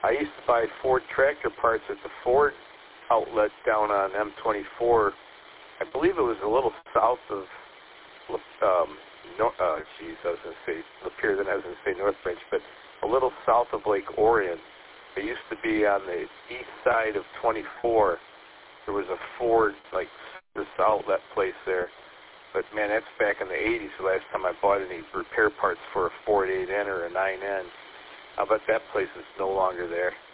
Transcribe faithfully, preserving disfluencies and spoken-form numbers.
I used to buy Ford tractor parts at the Ford outlet down on M twenty-four. I believe it was a little south of, um, no, uh, geez, I was going to say Lapeer, then I was going to say North Branch, but a little south of Lake Orion. It used to be on the east side of twenty-four. There was a Ford, like, this outlet place there. But, man, that's back in the eighties, the last time I bought any repair parts for a Ford eight N or a nine N. I bet that place is no longer there.